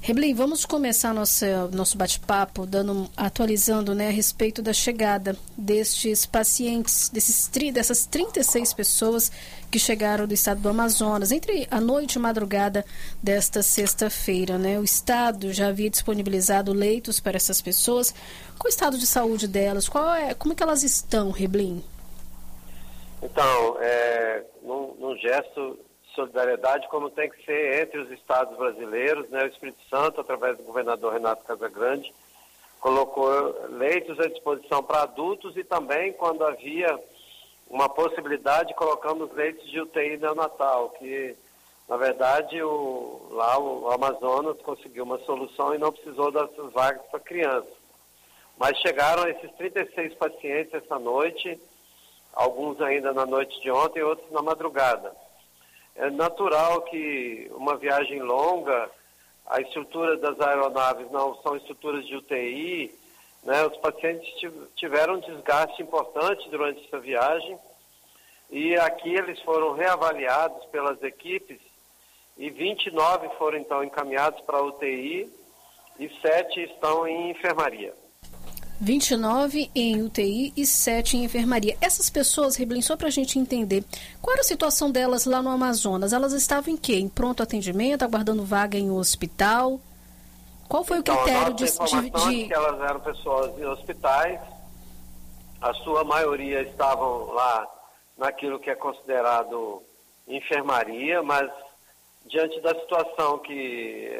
Reblim, vamos começar nosso bate-papo atualizando, né, a respeito da chegada destes pacientes, dessas 36 pessoas que chegaram do estado do Amazonas entre a noite e madrugada desta sexta-feira, né? O estado já havia disponibilizado leitos para essas pessoas. Qual o estado de saúde delas? Como é que elas estão, Reblim? Então, num gesto de solidariedade, como tem que ser entre os estados brasileiros, né? O Espírito Santo, através do governador Renato Casagrande, colocou leitos à disposição para adultos e também, quando havia uma possibilidade, colocamos leitos de UTI neonatal, que, na verdade, o Amazonas conseguiu uma solução e não precisou dessas vagas para crianças. Mas chegaram esses 36 pacientes essa noite, alguns ainda na noite de ontem, outros na madrugada. É natural que uma viagem longa, a estrutura das aeronaves não são estruturas de UTI, né? Os pacientes tiveram um desgaste importante durante essa viagem e aqui eles foram reavaliados pelas equipes e 29 foram então encaminhados para a UTI e 7 estão em enfermaria. 29 em UTI e 7 em enfermaria. Essas pessoas, Reblim, só para a gente entender, qual era a situação delas lá no Amazonas? Elas estavam em quê? Em pronto atendimento, aguardando vaga em um hospital? Qual foi o critério de que elas eram pessoas em hospitais, a sua maioria estavam lá naquilo que é considerado enfermaria, mas diante da situação que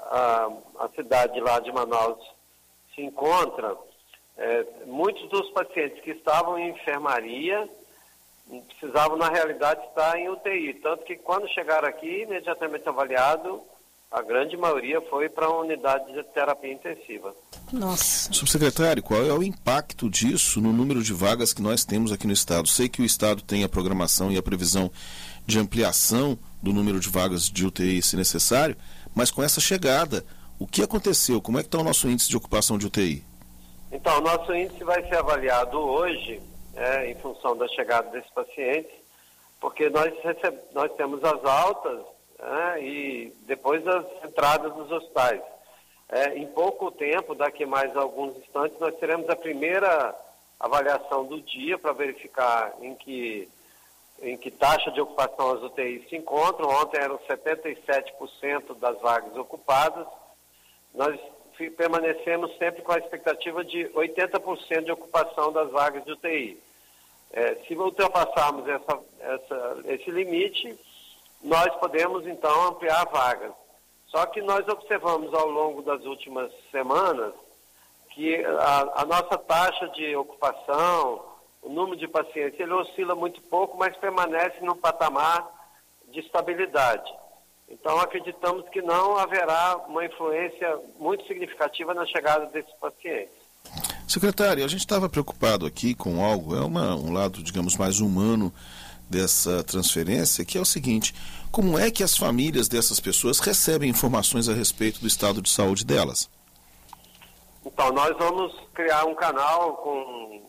a cidade lá de Manaus se encontra, muitos dos pacientes que estavam em enfermaria precisavam, na realidade, estar em UTI. Tanto que, quando chegaram aqui, imediatamente avaliado, a grande maioria foi para a unidade de terapia intensiva. Nossa. Subsecretário, qual é o impacto disso no número de vagas que nós temos aqui no Estado? Sei que o Estado tem a programação e a previsão de ampliação do número de vagas de UTI, se necessário, mas com essa chegada, o que aconteceu? Como é que está o nosso índice de ocupação de UTI? Então, o nosso índice vai ser avaliado hoje, em função da chegada desses pacientes, porque nós temos as altas e depois as entradas dos hospitais. Em pouco tempo, daqui mais alguns instantes, nós teremos a primeira avaliação do dia para verificar em que taxa de ocupação as UTIs se encontram. Ontem eram 77% das vagas ocupadas. Nós permanecemos sempre com a expectativa de 80% de ocupação das vagas de UTI. Se ultrapassarmos esse limite, nós podemos, então, ampliar vagas. Só que nós observamos ao longo das últimas semanas que a nossa taxa de ocupação, o número de pacientes, ele oscila muito pouco, mas permanece num patamar de estabilidade. Então, acreditamos que não haverá uma influência muito significativa na chegada desses pacientes. Secretário, a gente estava preocupado aqui com algo, um lado, digamos, mais humano dessa transferência, que é o seguinte: como é que as famílias dessas pessoas recebem informações a respeito do estado de saúde delas? Então, nós vamos criar um canal com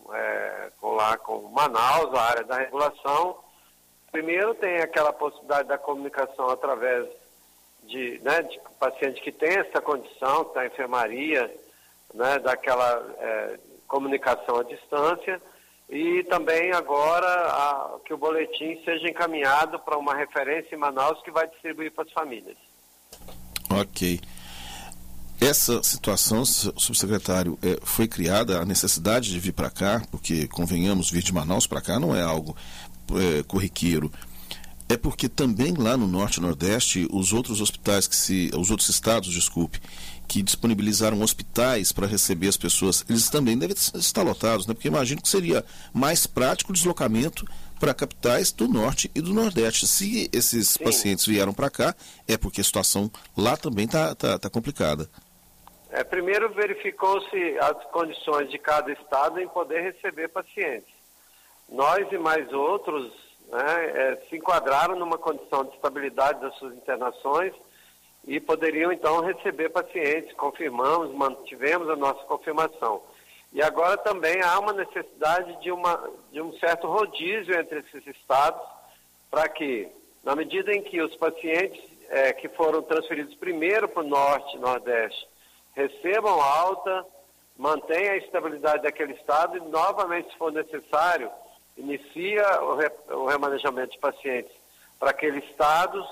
Manaus, a área da regulação. Primeiro tem aquela possibilidade da comunicação através de paciente que tem essa condição, que está em enfermaria, daquela comunicação à distância, e também agora que o boletim seja encaminhado para uma referência em Manaus que vai distribuir para as famílias. Ok. Essa situação, subsecretário, foi criada a necessidade de vir para cá, porque, convenhamos, vir de Manaus para cá não é algo corriqueiro. É porque também lá no Norte e Nordeste, os outros estados, que disponibilizaram hospitais para receber as pessoas, eles também devem estar lotados, né? Porque imagino que seria mais prático o deslocamento para capitais do Norte e do Nordeste. Se esses pacientes vieram para cá, é porque a situação lá também tá complicada. Primeiro verificou-se as condições de cada estado em poder receber pacientes. Nós e mais outros se enquadraram numa condição de estabilidade das suas internações e poderiam então receber pacientes. Confirmamos, mantivemos a nossa confirmação. E agora também há uma necessidade de um certo rodízio entre esses estados, para que, na medida em que os pacientes que foram transferidos primeiro para o Norte e Nordeste recebam alta, mantenha a estabilidade daquele estado e, novamente, se for necessário, inicia o remanejamento de pacientes para aqueles estados,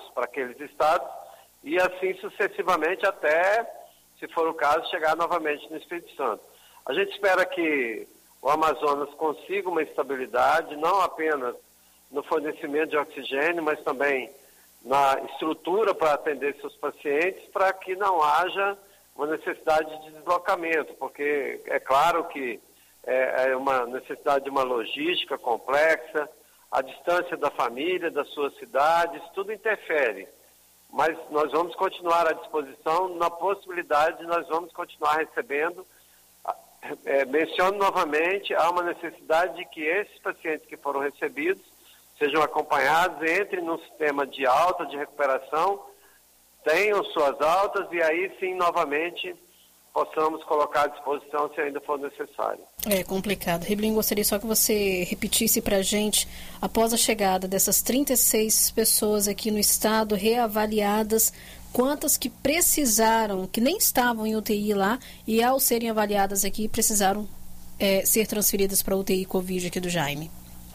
e assim sucessivamente até, se for o caso, chegar novamente no Espírito Santo. A gente espera que o Amazonas consiga uma estabilidade, não apenas no fornecimento de oxigênio, mas também na estrutura para atender seus pacientes, para que não haja uma necessidade de deslocamento, porque é claro que é uma necessidade de uma logística complexa, a distância da família, das suas cidades, tudo interfere. Mas nós vamos continuar à disposição, na possibilidade nós vamos continuar recebendo. Menciono novamente, há uma necessidade de que esses pacientes que foram recebidos sejam acompanhados, entrem num sistema de alta, de recuperação, tenham suas altas e aí sim, novamente, possamos colocar à disposição se ainda for necessário. É complicado. Riblinho, gostaria só que você repetisse para a gente, após a chegada dessas 36 pessoas aqui no estado reavaliadas, quantas que precisaram, que nem estavam em UTI lá, e ao serem avaliadas aqui, precisaram ser transferidas para a UTI Covid aqui do Jaime?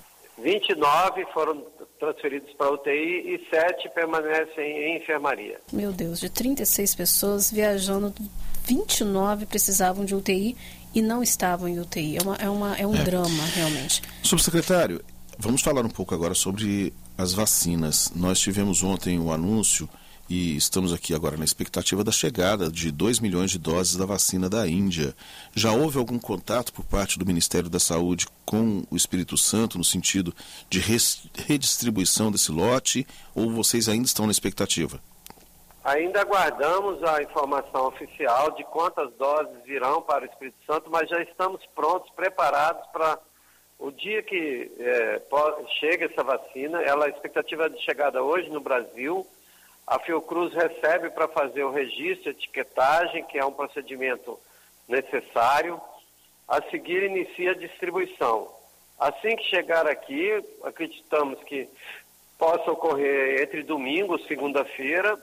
29 foram transferidos para a UTI e 7 permanecem em enfermaria. Meu Deus, de 36 pessoas viajando, 29 precisavam de UTI e não estavam em UTI. É um drama, realmente. Subsecretário, vamos falar um pouco agora sobre as vacinas. Nós tivemos ontem o anúncio e estamos aqui agora na expectativa da chegada de 2 milhões de doses da vacina da Índia. Já houve algum contato por parte do Ministério da Saúde com o Espírito Santo no sentido de redistribuição desse lote ou vocês ainda estão na expectativa? Ainda aguardamos a informação oficial de quantas doses virão para o Espírito Santo, mas já estamos prontos, preparados para o dia que chega essa vacina. A expectativa de chegada hoje no Brasil. A Fiocruz recebe para fazer o registro, etiquetagem, que é um procedimento necessário. A seguir, inicia a distribuição. Assim que chegar aqui, acreditamos que possa ocorrer entre domingo e segunda-feira.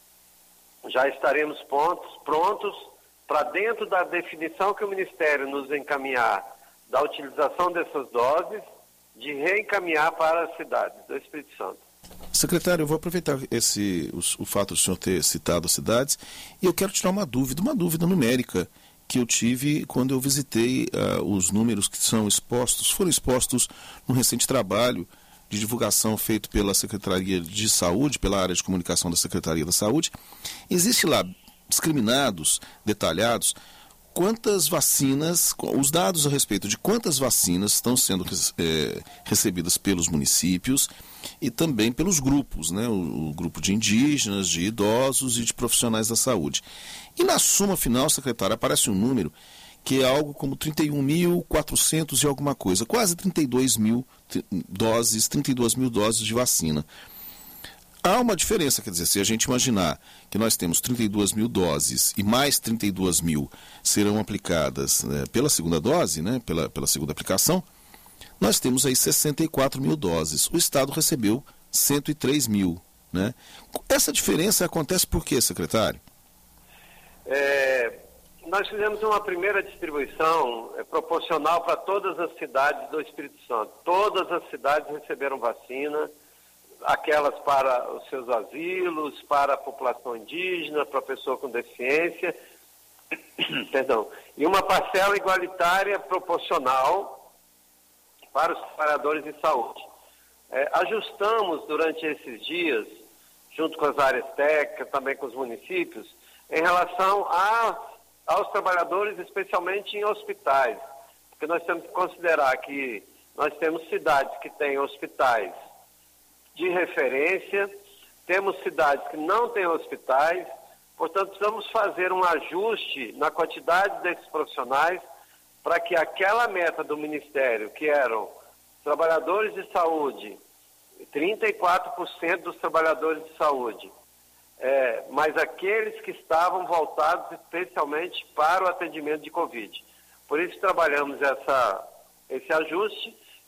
Já estaremos prontos para, dentro da definição que o Ministério nos encaminhar da utilização dessas doses, de reencaminhar para as cidades do Espírito Santo. Secretário, eu vou aproveitar o fato do senhor ter citado as cidades e eu quero tirar uma dúvida numérica que eu tive quando eu visitei os números que foram expostos no recente trabalho de divulgação feito pela Secretaria de Saúde, pela área de comunicação da Secretaria da Saúde. Existe lá, discriminados, detalhados, quantas vacinas, os dados a respeito de quantas vacinas estão sendo recebidas pelos municípios e também pelos grupos, né? O grupo de indígenas, de idosos e de profissionais da saúde. E na soma final, secretário, aparece um número que é algo como 31.400 e alguma coisa, quase 32 mil doses de vacina. Há uma diferença, quer dizer, se a gente imaginar que nós temos 32 mil doses e mais 32 mil serão aplicadas pela segunda dose, né, pela segunda aplicação, nós temos aí 64 mil doses. O Estado recebeu 103 mil. Né? Essa diferença acontece por quê, secretário? Nós fizemos uma primeira distribuição proporcional para todas as cidades do Espírito Santo. Todas as cidades receberam vacina, aquelas para os seus asilos, para a população indígena, para a pessoa com deficiência, perdão, e uma parcela igualitária proporcional para os trabalhadores de saúde. Ajustamos durante esses dias, junto com as áreas técnicas, também com os municípios, em relação aos trabalhadores, especialmente em hospitais, porque nós temos que considerar que nós temos cidades que têm hospitais de referência, temos cidades que não têm hospitais, portanto precisamos fazer um ajuste na quantidade desses profissionais para que aquela meta do Ministério, que eram trabalhadores de saúde, 34% dos trabalhadores de saúde, mas aqueles que estavam voltados especialmente para o atendimento de Covid. Por isso trabalhamos esse ajuste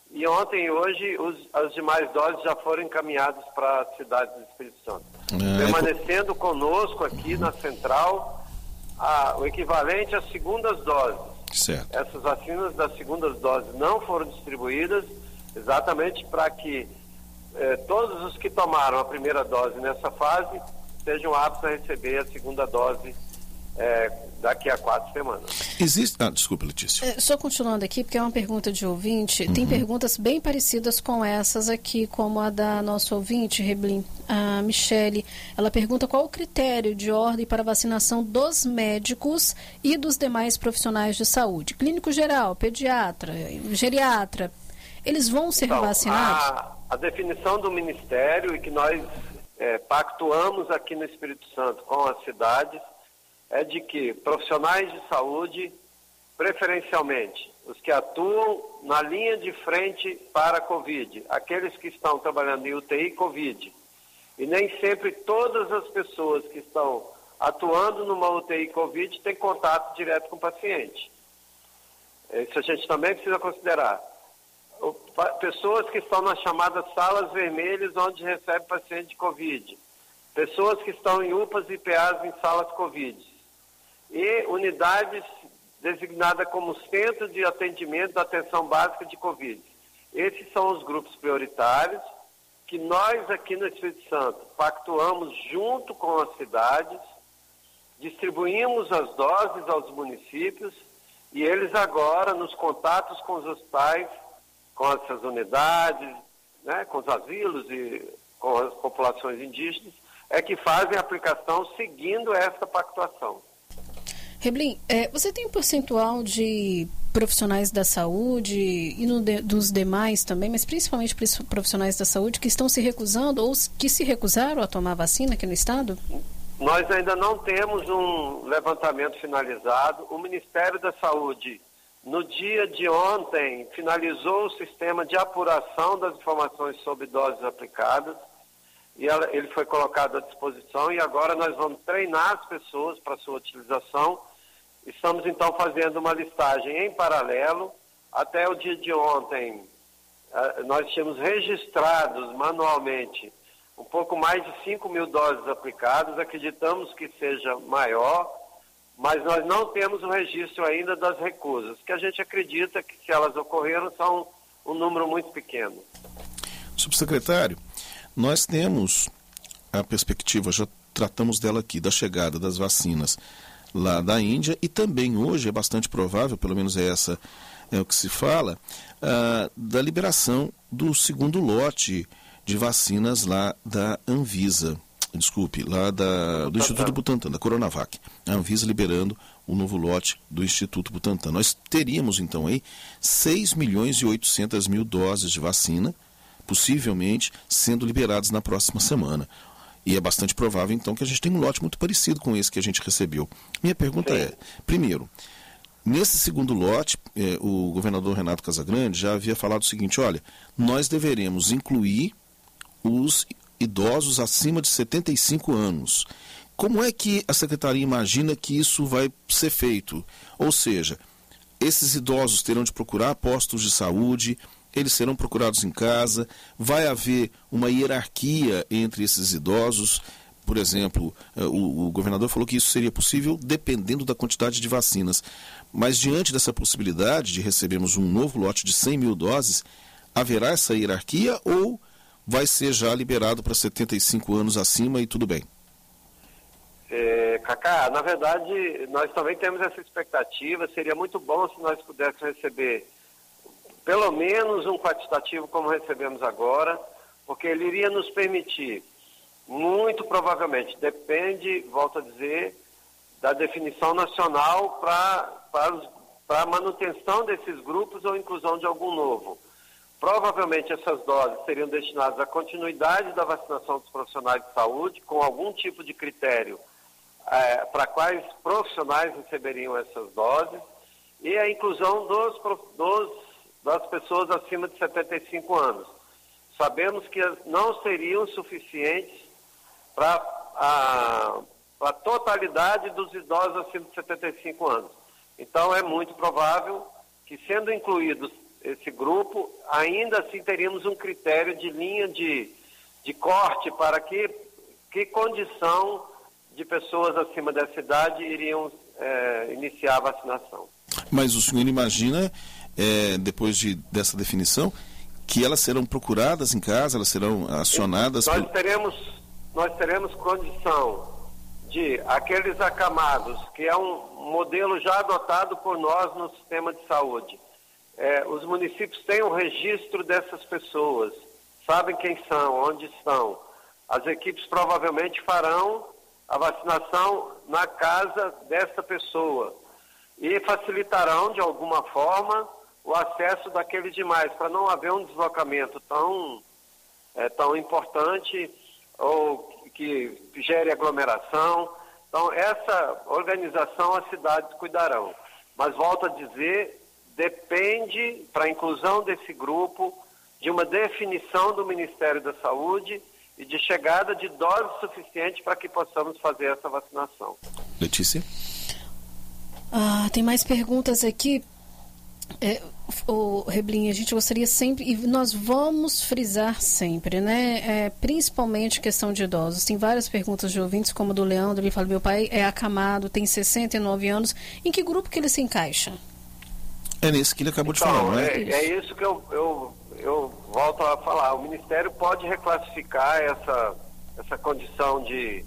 e ontem e hoje as demais doses já foram encaminhadas para as cidades do Espírito Santo. Permanecendo conosco aqui na central, o equivalente às segundas doses. Certo. Essas vacinas das segundas doses não foram distribuídas exatamente para que todos os que tomaram a primeira dose nessa fase sejam aptos a receber a segunda dose daqui a 4 semanas. Desculpa, Letícia. Só continuando aqui, porque é uma pergunta de ouvinte. Tem perguntas bem parecidas com essas aqui, como a da nossa ouvinte, Reblin, a Michele. Ela pergunta qual o critério de ordem para vacinação dos médicos e dos demais profissionais de saúde. Clínico geral, pediatra, geriatra, eles vão ser vacinados? A definição do Ministério e que nós pactuamos aqui no Espírito Santo com as cidades é de que profissionais de saúde, preferencialmente os que atuam na linha de frente para a Covid, aqueles que estão trabalhando em UTI Covid, e nem sempre todas as pessoas que estão atuando numa UTI Covid têm contato direto com o paciente. Isso a gente também precisa considerar. Pessoas que estão nas chamadas salas vermelhas, onde recebe paciente de Covid. Pessoas que estão em UPAs e PAs em salas Covid. E unidades designadas como Centro de Atendimento da Atenção Básica de Covid. Esses são os grupos prioritários que nós aqui no Espírito Santo pactuamos junto com as cidades, distribuímos as doses aos municípios e eles agora, nos contatos com os hospitais, com essas unidades, com os asilos e com as populações indígenas, é que fazem a aplicação seguindo essa pactuação. Reblin, você tem um percentual de profissionais da saúde e dos demais também, mas principalmente profissionais da saúde que estão se recusando ou que se recusaram a tomar vacina aqui no estado? Nós ainda não temos um levantamento finalizado. O Ministério da Saúde, no dia de ontem, finalizou o sistema de apuração das informações sobre doses aplicadas e ele foi colocado à disposição e agora nós vamos treinar as pessoas para sua utilização. Estamos então fazendo uma listagem em paralelo. Até o dia de ontem, nós tínhamos registrados manualmente um pouco mais de 5 mil doses aplicadas. Acreditamos que seja maior, mas nós não temos o registro ainda das recusas, que a gente acredita que, se elas ocorreram, são um número muito pequeno. Subsecretário, nós temos a perspectiva, já tratamos dela aqui, da chegada das vacinas lá da Índia e também hoje é bastante provável, pelo menos essa é o que se fala, da liberação do segundo lote de vacinas lá da Anvisa, lá do Instituto Butantan, da Coronavac. A Anvisa liberando o novo lote do Instituto Butantan. Nós teríamos então aí 6.800.000 doses de vacina, possivelmente sendo liberadas na próxima semana. E é bastante provável, então, que a gente tenha um lote muito parecido com esse que a gente recebeu. Minha pergunta primeiro, nesse segundo lote, o governador Renato Casagrande já havia falado o seguinte, olha, nós deveremos incluir os idosos acima de 75 anos. Como é que a Secretaria imagina que isso vai ser feito? Ou seja, esses idosos terão de procurar postos de saúde, eles serão procurados em casa, vai haver uma hierarquia entre esses idosos. Por exemplo, o governador falou que isso seria possível dependendo da quantidade de vacinas. Mas diante dessa possibilidade de recebermos um novo lote de 100.000 doses, haverá essa hierarquia ou vai ser já liberado para 75 anos acima e tudo bem? Cacá, na verdade, nós também temos essa expectativa. Seria muito bom se nós pudéssemos receber pelo menos um quantitativo como recebemos agora, porque ele iria nos permitir, muito provavelmente, depende, volto a dizer, da definição nacional para a manutenção desses grupos ou inclusão de algum novo. Provavelmente essas doses seriam destinadas à continuidade da vacinação dos profissionais de saúde, com algum tipo de critério para quais profissionais receberiam essas doses, e a inclusão das pessoas acima de 75 anos. Sabemos que não seriam suficientes para a totalidade dos idosos acima de 75 anos. Então, é muito provável que, sendo incluídos esse grupo, ainda assim teríamos um critério de linha de corte para que condição de pessoas acima dessa idade iriam iniciar a vacinação. Mas o senhor imagina, depois dessa definição, que elas serão procuradas em casa, elas serão acionadas? Nós teremos condição de aqueles acamados, que é um modelo já adotado por nós no sistema de saúde. Os municípios têm um registro dessas pessoas, sabem quem são, onde estão. As equipes provavelmente farão a vacinação na casa dessa pessoa e facilitarão de alguma forma o acesso daqueles demais, para não haver um deslocamento tão importante ou que gere aglomeração. Então, essa organização as cidades cuidarão. Mas, volto a dizer, depende, para a inclusão desse grupo, de uma definição do Ministério da Saúde e de chegada de doses suficientes para que possamos fazer essa vacinação. Letícia? Tem mais perguntas aqui. Reblinha, a gente gostaria sempre, e nós vamos frisar sempre, né? Principalmente questão de idosos. Tem várias perguntas de ouvintes, como do Leandro, ele fala: meu pai é acamado, tem 69 anos. Em que grupo que ele se encaixa? É nesse que ele acabou de falar, não é? É isso que eu volto a falar. O Ministério pode reclassificar essa condição de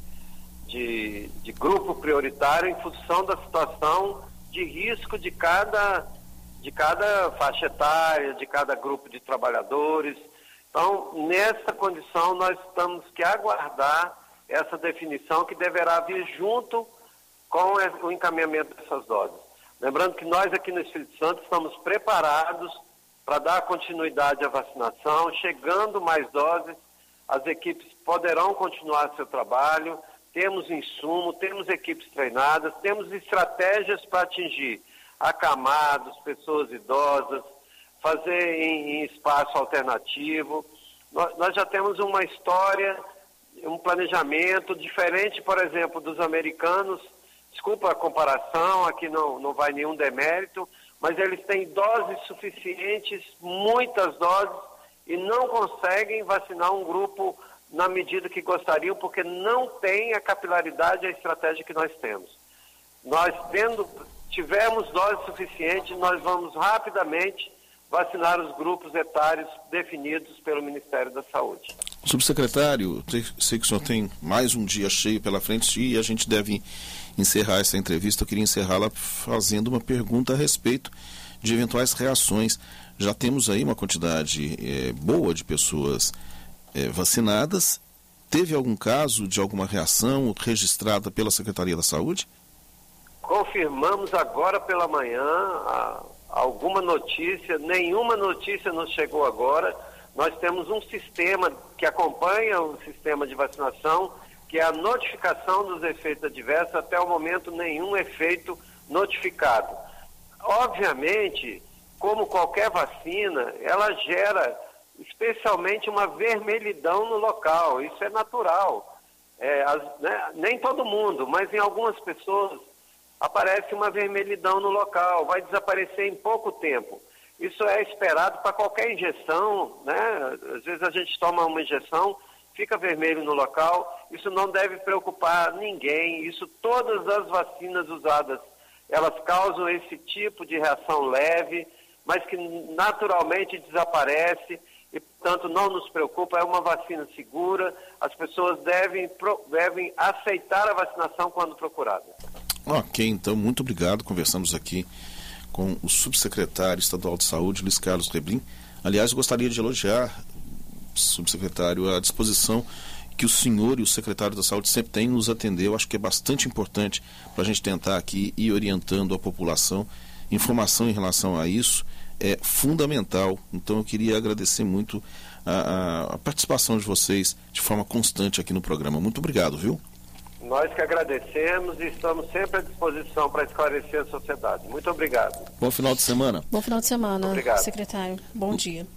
grupo prioritário em função da situação de risco de cada faixa etária, de cada grupo de trabalhadores. Então, nessa condição, nós temos que aguardar essa definição que deverá vir junto com o encaminhamento dessas doses. Lembrando que nós aqui no Espírito Santo estamos preparados para dar continuidade à vacinação. Chegando mais doses, as equipes poderão continuar seu trabalho. Temos insumo, temos equipes treinadas, temos estratégias para atingir acamados, pessoas idosas, fazer em espaço alternativo. Nós já temos uma história, um planejamento diferente, por exemplo, dos americanos. Desculpa a comparação, aqui não vai nenhum demérito, mas eles têm doses suficientes, muitas doses, e não conseguem vacinar um grupo na medida que gostariam, porque não tem a capilaridade e a estratégia que nós temos. Nós, tivermos doses suficientes, nós vamos rapidamente vacinar os grupos etários definidos pelo Ministério da Saúde. Subsecretário, sei que o senhor tem mais um dia cheio pela frente e a gente deve encerrar essa entrevista. Eu queria encerrá-la fazendo uma pergunta a respeito de eventuais reações. Já temos aí uma quantidade boa de pessoas vacinadas. Teve algum caso de alguma reação registrada pela Secretaria da Saúde? Confirmamos agora pela manhã alguma notícia, nenhuma notícia nos chegou agora. Nós temos um sistema que acompanha o sistema de vacinação, que é a notificação dos efeitos adversos. Até o momento, nenhum efeito notificado. Obviamente, como qualquer vacina, ela gera especialmente uma vermelhidão no local. Isso é natural. Nem todo mundo, mas em algumas pessoas aparece uma vermelhidão no local, vai desaparecer em pouco tempo. Isso é esperado para qualquer injeção, né? Às vezes a gente toma uma injeção, fica vermelho no local. Isso não deve preocupar ninguém. Isso, todas as vacinas usadas, elas causam esse tipo de reação leve, mas que naturalmente desaparece e, portanto, não nos preocupa. É uma vacina segura. As pessoas devem aceitar a vacinação quando procurada. Ok, então, muito obrigado. Conversamos aqui com o subsecretário estadual de saúde, Luiz Carlos Reblin. Aliás, gostaria de elogiar, subsecretário, a disposição que o senhor e o secretário da saúde sempre têm nos atender. Eu acho que é bastante importante para a gente tentar aqui ir orientando a população. Informação em relação a isso é fundamental. Então, eu queria agradecer muito a participação de vocês de forma constante aqui no programa. Muito obrigado, viu? Nós que agradecemos e estamos sempre à disposição para esclarecer a sociedade. Muito obrigado. Bom final de semana. Bom final de semana, obrigado, secretário. Bom dia.